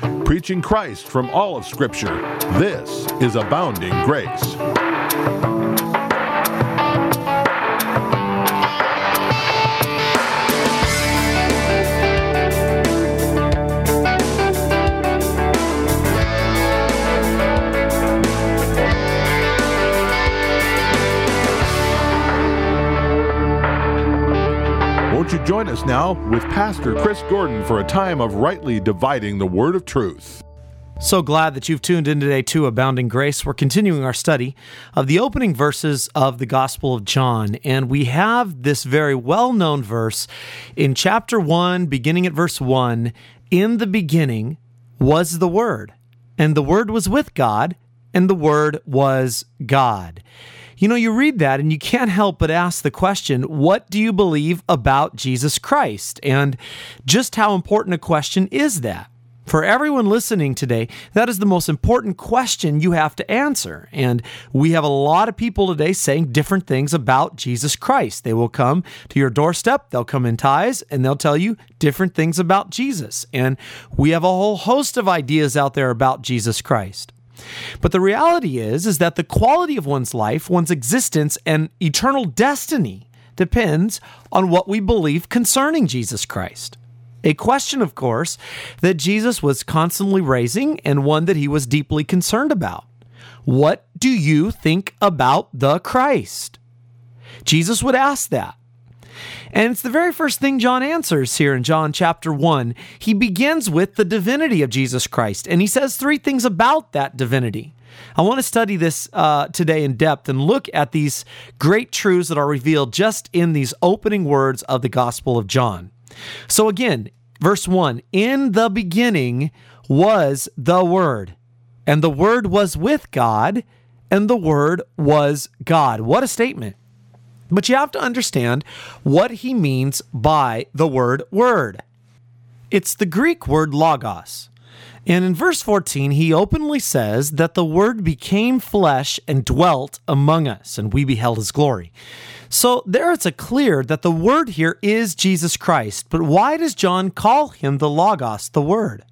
preaching Christ from all of Scripture. This is Abounding Grace. Won't you join us now with Pastor Chris Gordon for a time of rightly dividing the word of truth. So glad that you've tuned in today to Abounding Grace. We're continuing our study of the opening verses of the Gospel of John, and we have this very well-known verse in chapter 1, beginning at verse 1, "In the beginning was the Word, and the Word was with God, and the Word was God." You know, you read that and you can't help but ask the question, what do you believe about Jesus Christ? And just how important a question is that? For everyone listening today, that is the most important question you have to answer. And we have a lot of people today saying different things about Jesus Christ. They will come to your doorstep, they'll come in ties, and they'll tell you different things about Jesus. And we have a whole host of ideas out there about Jesus Christ. But the reality is that the quality of one's life, one's existence, and eternal destiny depends on what we believe concerning Jesus Christ. A question, of course, that Jesus was constantly raising and one that he was deeply concerned about. What do you think about the Christ? Jesus would ask that. And it's the very first thing John answers here in John chapter 1. He begins with the divinity of Jesus Christ, and he says three things about that divinity. I want to study this today in depth and look at these great truths that are revealed just in these opening words of the Gospel of John. So again, verse 1, "In the beginning was the Word, and the Word was with God, and the Word was God." What a statement. But you have to understand what he means by the word word. It's the Greek word logos. And in verse 14, he openly says that the Word became flesh and dwelt among us, and we beheld his glory. So there it's clear that the Word here is Jesus Christ. But why does John call him the Logos, the Word?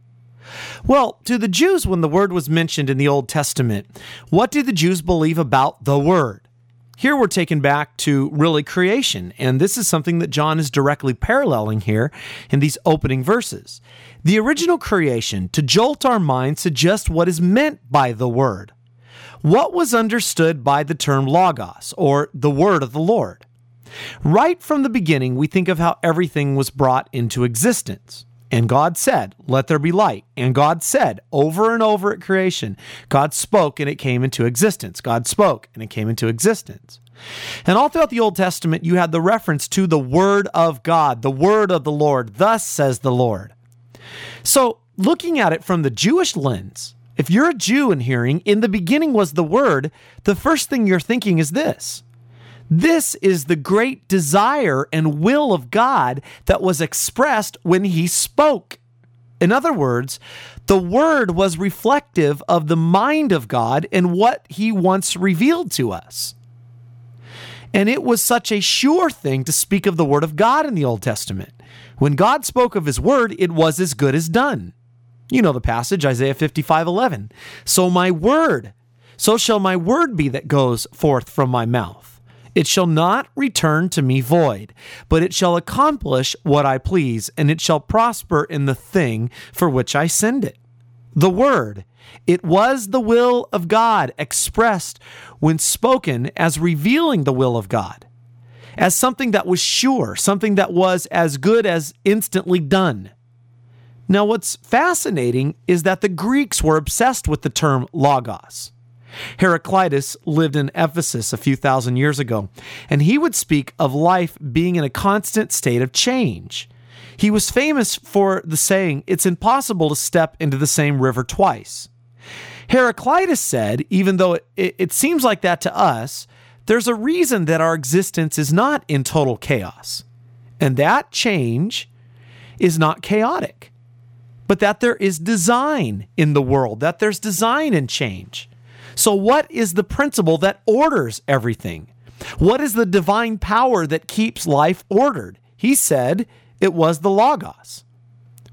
Well, to the Jews, when the Word was mentioned in the Old Testament, what did the Jews believe about the Word? Here we're taken back to really creation, and this is something that John is directly paralleling here in these opening verses. The original creation, to jolt our minds to just what is meant by the Word. What was understood by the term logos, or the Word of the Lord? Right from the beginning, we think of how everything was brought into existence. And God said, "Let there be light." And God said, over and over at creation, God spoke and it came into existence. God spoke and it came into existence. And all throughout the Old Testament, you had the reference to the Word of God, the Word of the Lord, "Thus says the Lord." So looking at it from the Jewish lens, if you're a Jew and hearing, "In the beginning was the Word," the first thing you're thinking is this. This is the great desire and will of God that was expressed when he spoke. In other words, the Word was reflective of the mind of God and what he once revealed to us. And it was such a sure thing to speak of the Word of God in the Old Testament. When God spoke of his Word, it was as good as done. You know the passage, Isaiah 55:11. So shall my word be that goes forth from my mouth. It shall not return to me void, but it shall accomplish what I please, and it shall prosper in the thing for which I send it. The Word, it was the will of God expressed when spoken as revealing the will of God, as something that was sure, something that was as good as instantly done. Now, what's fascinating is that the Greeks were obsessed with the term logos. Heraclitus lived in Ephesus a few thousand years ago, and he would speak of life being in a constant state of change. He was famous for the saying, "It's impossible to step into the same river twice." Heraclitus said, even though it seems like that to us, there's a reason that our existence is not in total chaos, and that change is not chaotic, but that there is design in the world, that there's design in change. So what is the principle that orders everything? What is the divine power that keeps life ordered? He said it was the Logos.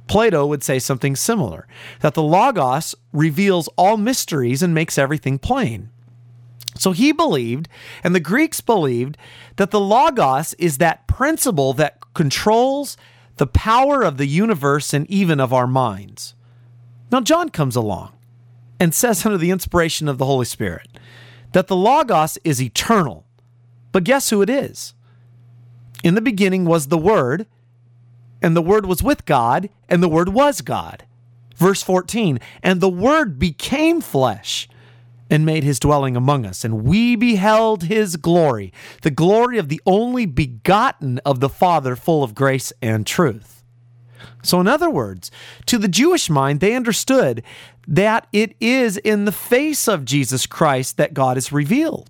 Plato would say something similar, that the Logos reveals all mysteries and makes everything plain. So he believed, and the Greeks believed, that the Logos is that principle that controls the power of the universe and even of our minds. Now John comes along and says, under the inspiration of the Holy Spirit, that the Logos is eternal. But guess who it is? In the beginning was the Word, and the Word was with God, and the Word was God. Verse 14, and the Word became flesh and made his dwelling among us, and we beheld his glory, the glory of the only begotten of the Father, full of grace and truth. So in other words, to the Jewish mind, they understood that it is in the face of Jesus Christ that God is revealed.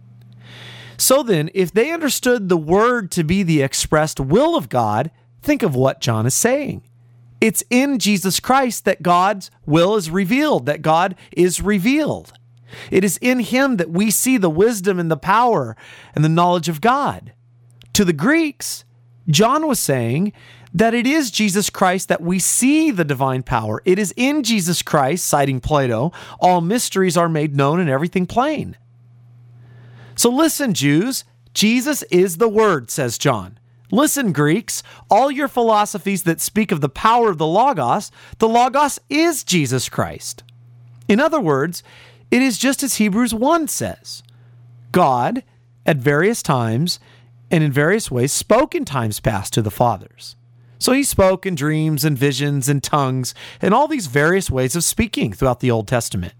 So then, if they understood the Word to be the expressed will of God, think of what John is saying. It's in Jesus Christ that God's will is revealed, that God is revealed. It is in him that we see the wisdom and the power and the knowledge of God. To the Greeks, John was saying that it is Jesus Christ that we see the divine power. It is in Jesus Christ, citing Plato, all mysteries are made known and everything plain. So listen, Jews, Jesus is the Word, says John. Listen, Greeks, all your philosophies that speak of the power of the Logos is Jesus Christ. In other words, it is just as Hebrews 1 says. God, at various times and in various ways, spoke in times past to the fathers. So he spoke in dreams and visions and tongues and all these various ways of speaking throughout the Old Testament.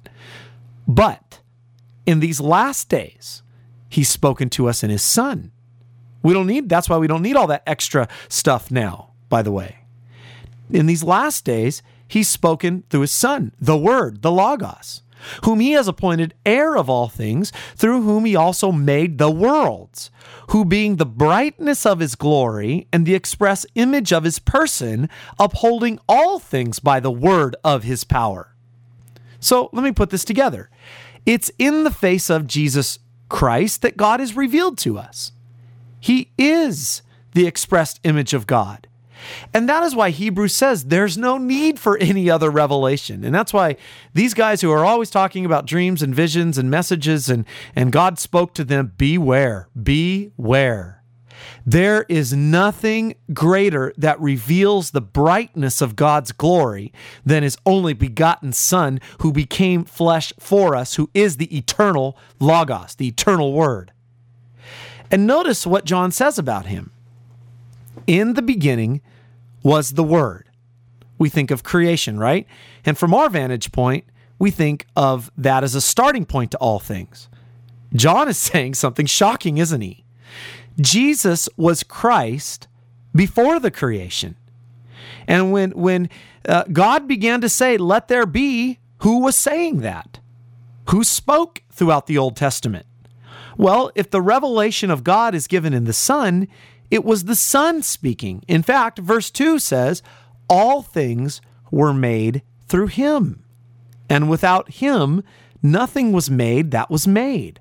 But in these last days, he's spoken to us in his Son. That's why we don't need all that extra stuff now, by the way. In these last days, he's spoken through his Son, the Word, the Logos, whom he has appointed heir of all things, through whom he also made the worlds, who being the brightness of his glory and the express image of his person, upholding all things by the word of his power. So let me put this together. It's in the face of Jesus Christ that God is revealed to us. He is the expressed image of God. And that is why Hebrews says there's no need for any other revelation. And that's why these guys who are always talking about dreams and visions and messages and God spoke to them, beware, beware. There is nothing greater that reveals the brightness of God's glory than his only begotten Son who became flesh for us, who is the eternal Logos, the eternal Word. And notice what John says about him. In the beginning was the Word. We think of creation, right? And from our vantage point, we think of that as a starting point to all things. John is saying something shocking, isn't he? Jesus was Christ before the creation. And when God began to say, let there be, who was saying that? Who spoke throughout the Old Testament? Well, if the revelation of God is given in the Son, it was the Son speaking. In fact, verse 2 says, all things were made through him, and without him, nothing was made that was made.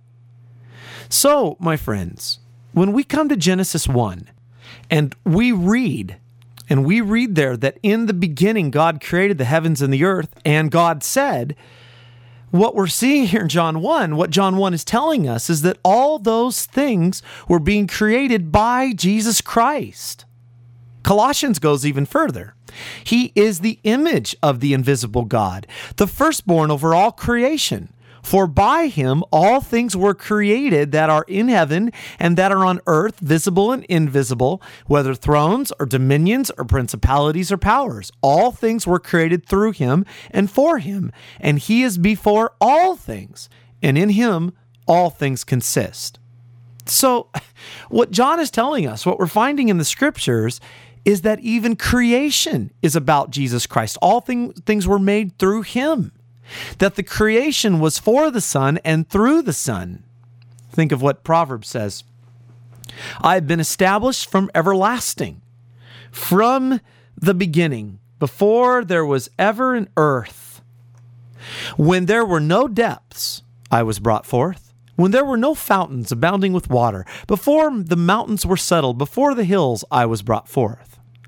So, my friends, when we come to Genesis 1, and we read there that in the beginning God created the heavens and the earth, and God said, what we're seeing here in John 1, what John 1 is telling us is that all those things were being created by Jesus Christ. Colossians goes even further. He is the image of the invisible God, the firstborn over all creation. For by him all things were created that are in heaven and that are on earth, visible and invisible, whether thrones or dominions or principalities or powers. All things were created through him and for him, and he is before all things, and in him all things consist. So what John is telling us, what we're finding in the scriptures, is that even creation is about Jesus Christ. All things were made through him. That the creation was for the Son and through the Son. Think of what Proverbs says. I have been established from everlasting, from the beginning, before there was ever an earth. When there were no depths, I was brought forth. When there were no fountains abounding with water, before the mountains were settled, before the hills, I was brought forth.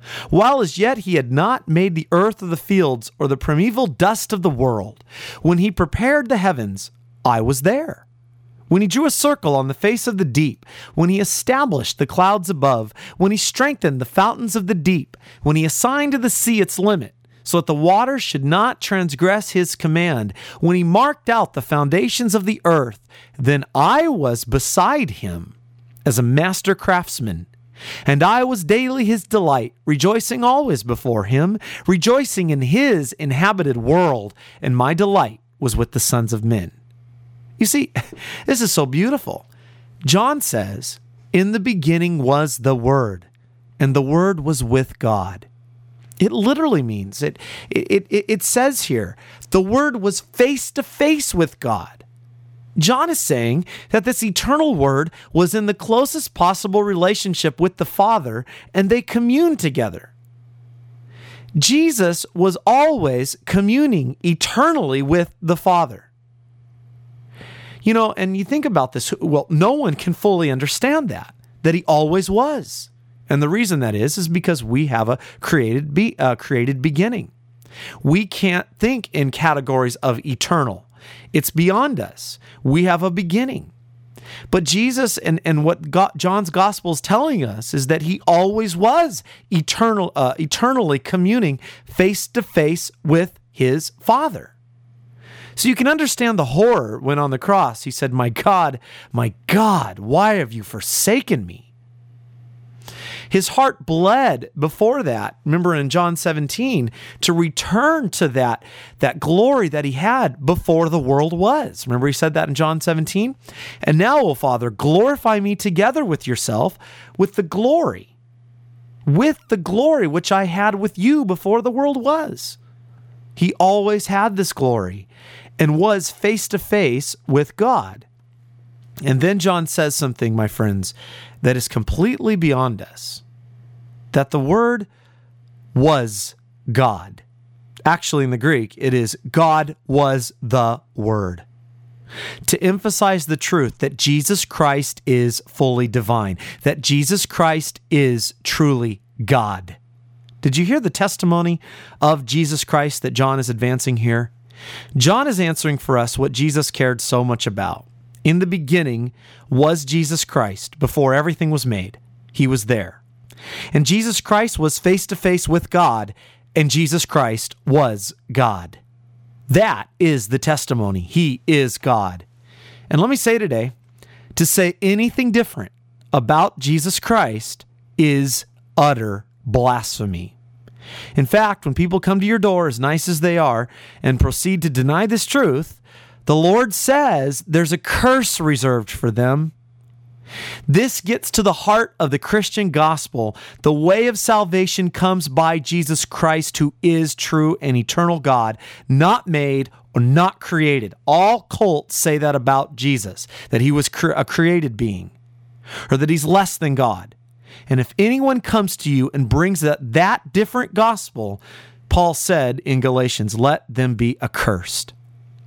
While as yet he had not made the earth or the fields or the primeval dust of the world, when he prepared the heavens, I was there. When he drew a circle on the face of the deep, when he established the clouds above, when he strengthened the fountains of the deep, when he assigned to the sea its limit, so that the waters should not transgress his command, when he marked out the foundations of the earth, then I was beside him as a master craftsman. And I was daily his delight, rejoicing always before him, rejoicing in his inhabited world, and my delight was with the sons of men. You see, this is so beautiful. John says, in the beginning was the Word, and the Word was with God. It literally means, it says here, the Word was face to face with God. John is saying that this eternal Word was in the closest possible relationship with the Father, and they communed together. Jesus was always communing eternally with the Father. You know, and you think about this, well, no one can fully understand that he always was. And the reason that is because we have a created beginning. We can't think in categories of eternal. It's beyond us. We have a beginning. But Jesus and what John's gospel is telling us is that he always was eternally communing face to face with his Father. So you can understand the horror when on the cross he said, my God, why have you forsaken me? His heart bled before that, remember in John 17, to return to that glory that he had before the world was. Remember he said that in John 17? And now, O Father, glorify me together with yourself with the glory which I had with you before the world was. He always had this glory and was face to face with God. And then John says something, my friends, that is completely beyond us. That the Word was God. Actually, in the Greek, it is God was the Word. To emphasize the truth that Jesus Christ is fully divine, that Jesus Christ is truly God. Did you hear the testimony of Jesus Christ that John is advancing here? John is answering for us what Jesus cared so much about. In the beginning was Jesus Christ. Before everything was made, he was there. And Jesus Christ was face to face with God, and Jesus Christ was God. That is the testimony. He is God. And let me say today, to say anything different about Jesus Christ is utter blasphemy. In fact, when people come to your door, as nice as they are, and proceed to deny this truth, the Lord says there's a curse reserved for them. This gets to the heart of the Christian gospel. The way of salvation comes by Jesus Christ, who is true and eternal God, not made or not created. All cults say that about Jesus, that he was a created being, or that he's less than God. And if anyone comes to you and brings that different gospel, Paul said in Galatians, let them be accursed.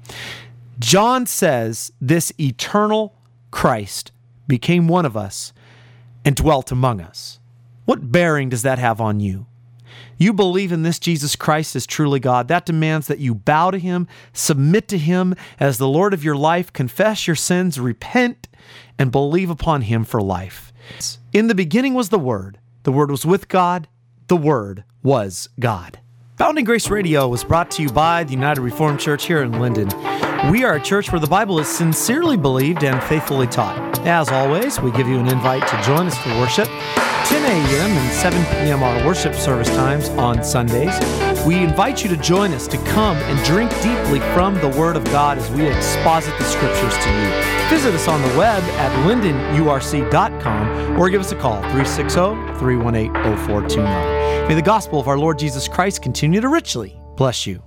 John says this eternal Christ became one of us and dwelt among us. What bearing does that have on you? You believe in this Jesus Christ as truly God. That demands that you bow to him, submit to him as the Lord of your life, confess your sins, repent, and believe upon him for life. In the beginning was the Word. The Word was with God. The Word was God. Abounding Grace Radio was brought to you by the United Reformed Church here in Linden. We are a church where the Bible is sincerely believed and faithfully taught. As always, we give you an invite to join us for worship. 10 a.m. and 7 p.m. are worship service times on Sundays. We invite you to join us to come and drink deeply from the Word of God as we exposit the Scriptures to you. Visit us on the web at lindenurc.com or give us a call, 360-318-0429. May the gospel of our Lord Jesus Christ continue to richly bless you.